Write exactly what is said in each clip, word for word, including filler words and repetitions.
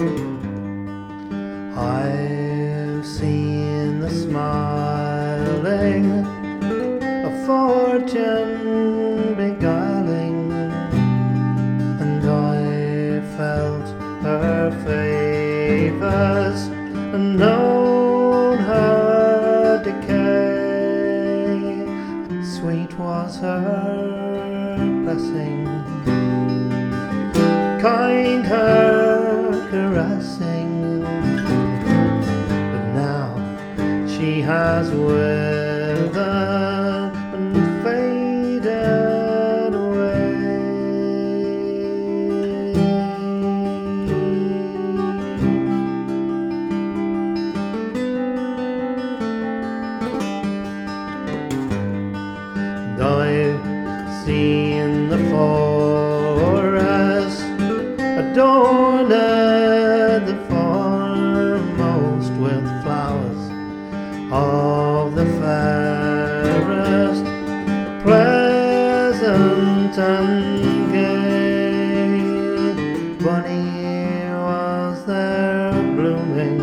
I've seen the smiling of fortune beguiling, and I felt her favours and known her decay. Sweet was her blessing, kind her caressing, but now she has withered and faded away. And I've seen the forest adorned the foremost with flowers of the fairest, pleasant and gay. Bunny was there blooming,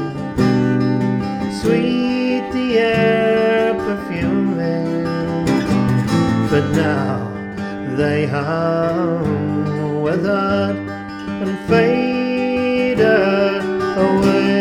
sweet the air perfuming, but now they have withered and faded away.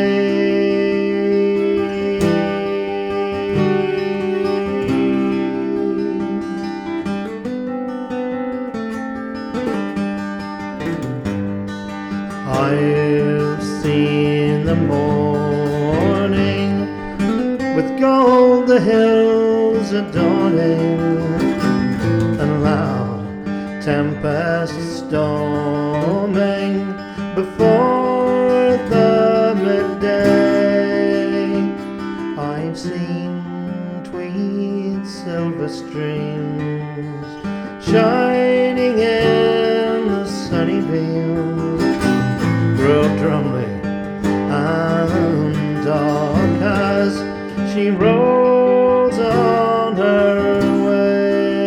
I've seen the morning with gold the hills adorning, and loud tempest storming before the midday. I've seen tweed silver streams shining in the sunny beams, grow drumly and dark as she rolls on her way.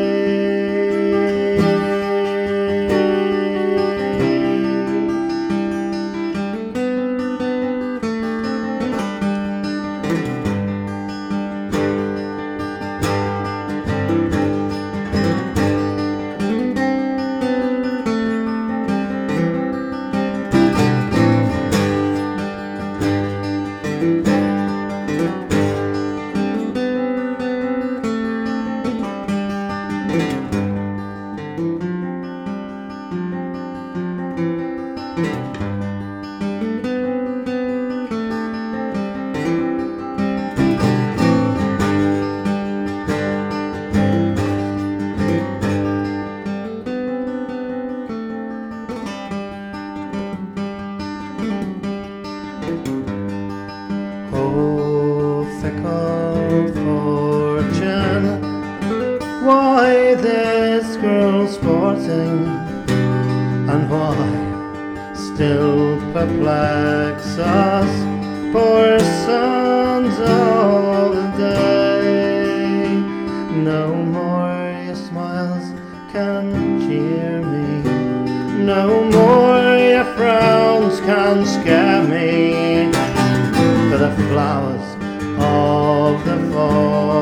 Oh, fickle fortune, why this girl sporting, and why still perplex us poor sons of the day? No more your smiles can cheer me, no more your frowns can scare me, for the flowers of the forest